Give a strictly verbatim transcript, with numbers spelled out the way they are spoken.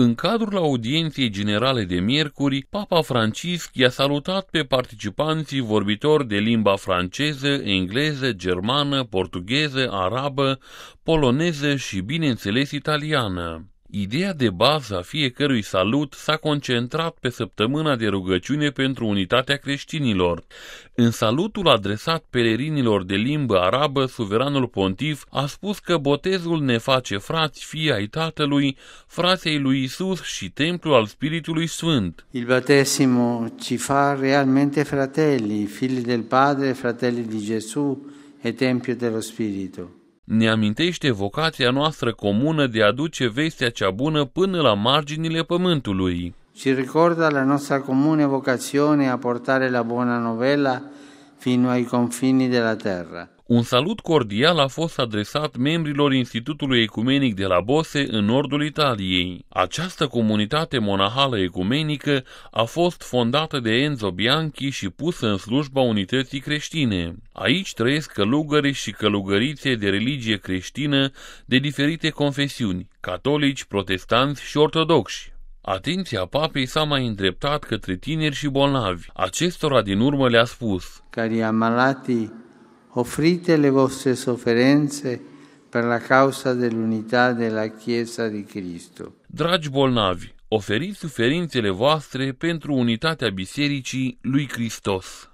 În cadrul audienței generale de miercuri, Papa Francisc i-a salutat pe participanții vorbitori de limba franceză, engleză, germană, portugheză, arabă, poloneză și, bineînțeles, italiană. Ideea de bază a fiecărui salut s-a concentrat pe săptămâna de rugăciune pentru unitatea creștinilor. În salutul adresat pelerinilor de limbă arabă, suveranul pontif a spus că botezul ne face frați, fii ai Tatălui, frați ai lui Isus și templu al Spiritului Sfânt. Il battesimo ci fa realmente fratelli, figli del Padre, fratelli di Gesù e tempio dello Spirito. Ne amintește vocația noastră comună de a aduce vestea cea bună până la marginile pământului. Ci ricorda la nostra comune vocazione a portare la buona novella fino ai confini della terra. Un salut cordial a fost adresat membrilor Institutului Ecumenic de la Bose în nordul Italiei. Această comunitate monahală ecumenică a fost fondată de Enzo Bianchi și pusă în slujba unității creștine. Aici trăiesc călugări și călugărițe de religie creștină de diferite confesiuni, catolici, protestanți și ortodoxi. Atenția papei s-a mai îndreptat către tineri și bolnavi. Acestora din urmă le-a spus: Cari ammalati, offrite le vostre sofferenze per la causa dell'unità della Chiesa di Cristo. Dragi bolnavi, oferiți suferințele voastre pentru unitatea Bisericii lui Hristos.